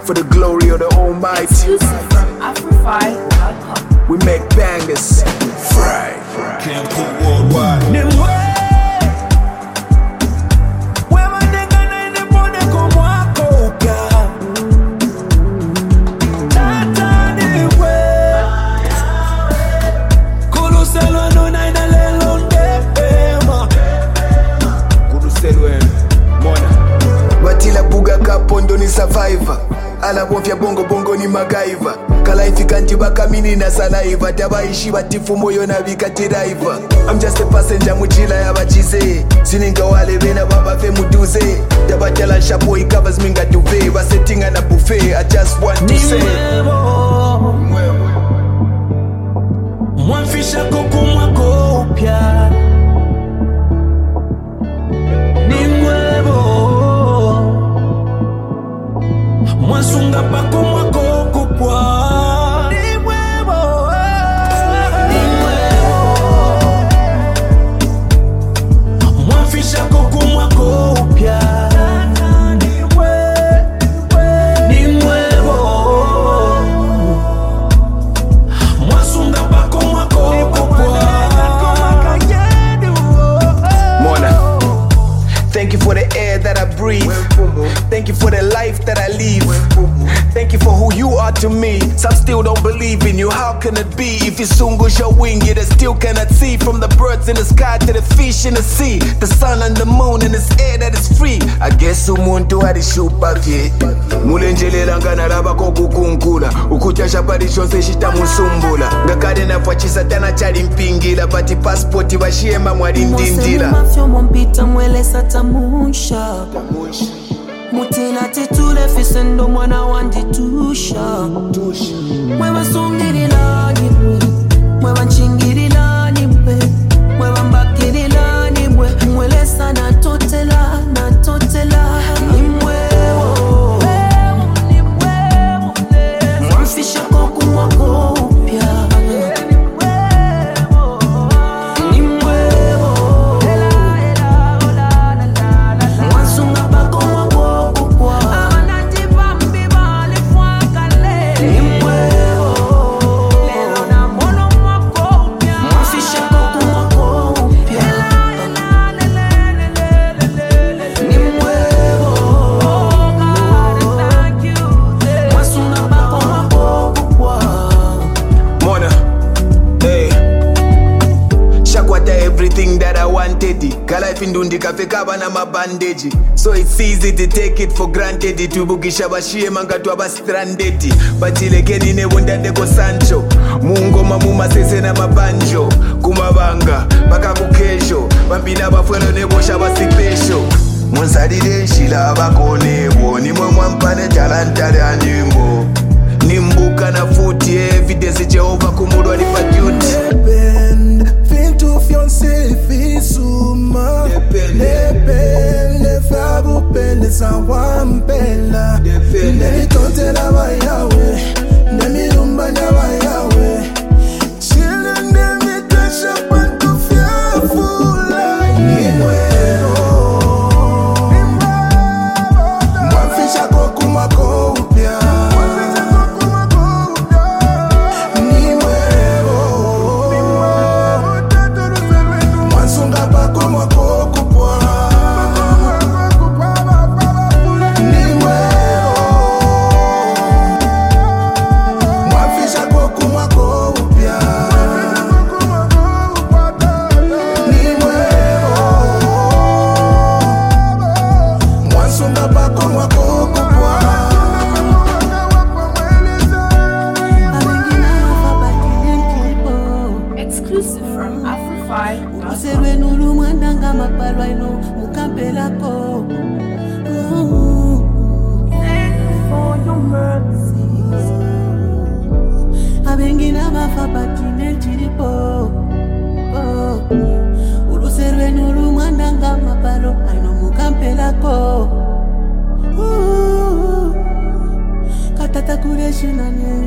for the glory of the Almighty. Exclusive from Afro5.com. We make bangers. Fry. Can't put worldwide. Batila buga kapondo ni survivor. Alabofya bongo bongo ni magaiva. Kala ifika njiba kamini na salaiva. Tabaishi batifu moyo na vikati raiva. I'm just a passenger muchila ya bachize. Sininga wale bena baba fe muduze. Tabatala shapo covers minga duve. Basetinga na buffet. I just want to say Mwafisha koko mwako upya. Mwasunga pako mwako kupwa. Ni mwebo. Mwafisha koko mwako upya. Ni mwebo. Mwasunga pako mwako kupwa. Mona. Thank you for the air that I breathe. Thank you for the life that I live. Thank you for who you are to me. Some still don't believe in you. How can it be? If you soon goes your wing, you they still cannot see. From the birds in the sky to the fish in the sea, the sun and the moon and this air that is free. I guess umuntu alishupa vye mulenjelela ngana laba kokukunkula ukucha shapari shonse shita musumbula ngakade nafwachisa tana chali mpingila pati passport bashiema mwalindindila mafyo mompita mwele satamusha mutina titule fisendo mwana wanditusha mwewa sungirilani mwe mwewa nchingililani mwe mwewa mbakirilani mwe mwele sana totela na totela ni mwewo mwamfisha koku mwako upya ni mwewo mwansunga pako mwako kupwa ni mwewo mwamfisha koku mwako upya ni mwewo mwansunga pako mwako kupwa. Mona, hey. Shakwata everything that I wanted. Kala ifindundi kafekaba na mabandage. So it's easy to take it for granted. Tubukisha bashie manga tuaba stranded. Batilekeni ne wondande ko Sancho. Mungoma muma sese na mabanjo. Kumabanga, baka kukesho. Bambina bafwelo ne bosha basipesho. Monsalide nshila abakonebo. Nimwe mwampane talanta ya nyimbo. Nimbuka na futi evidence Jehova kumudwa ni paduty. Depend, fintu fiancé fisuma. Depend, fabu pele sa wampela. Nemi tontela ba yawe, nemi lumba nyaba yawe. Children nemi tesha pantu fiafula. Nimwero, mwafisha koku mwako upya. Exclusive from Afro5.com. Userwe nulu mwandanga mapalwa ino mukambelako. Thank you for your mercies. Abengina bafa batine chilipo. Userwe nulu mwandanga mapalwa ino mukambelako. Katata kule shinane.